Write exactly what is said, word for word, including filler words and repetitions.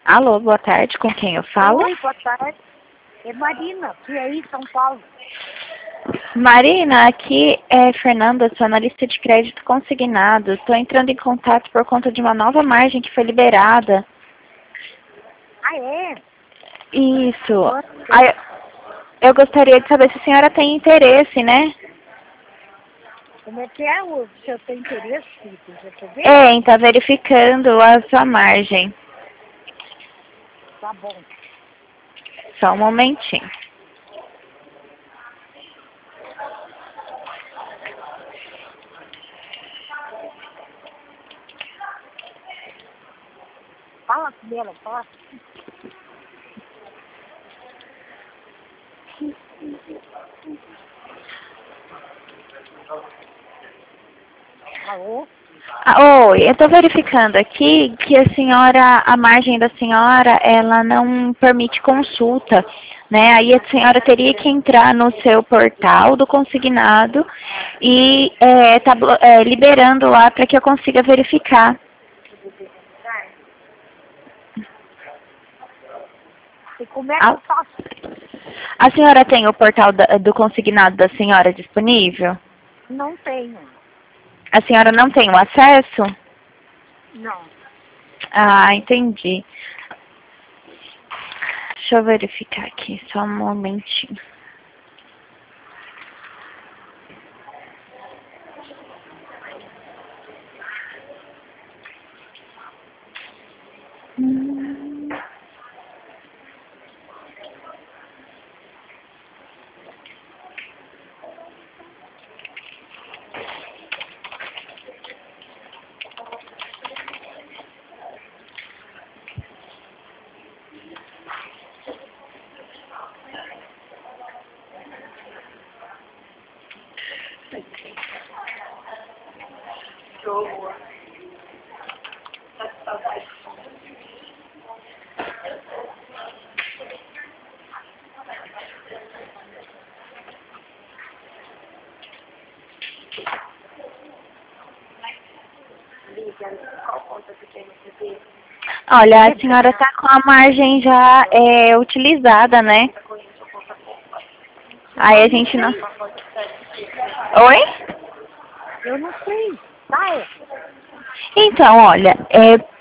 Alô, boa tarde, com quem eu falo? Oi, boa tarde. É Marina, que é aí, São Paulo. Marina, aqui é Fernanda, sou analista de crédito consignado. Estou entrando em contato por conta de uma nova margem que foi liberada. Ah, é? Isso. Quanto Aí, tempo? eu gostaria de saber se a senhora tem interesse, né? Como é que é? O senhor tem interesse, filho? Deixa eu ver? É, está verificando a sua margem. Tá bom. Só um momentinho. Fala com ela, fala. Alô? Ah, oi, eu estou verificando aqui que a senhora, a margem da senhora, ela não permite consulta, né? Aí a senhora teria que entrar no seu portal do consignado e é, tá, blo- é, liberando lá para que eu consiga verificar. E como é que A, eu faço? a senhora tem o portal da- do consignado da senhora disponível? Não tenho. A senhora não tem o acesso? Não. Ah, entendi. Deixa eu verificar aqui, só um momentinho. Hum. Olha, a senhora está com a margem já é, utilizada, né? Aí a gente não... Oi? Eu não sei. Tá, é. Então, olha, é,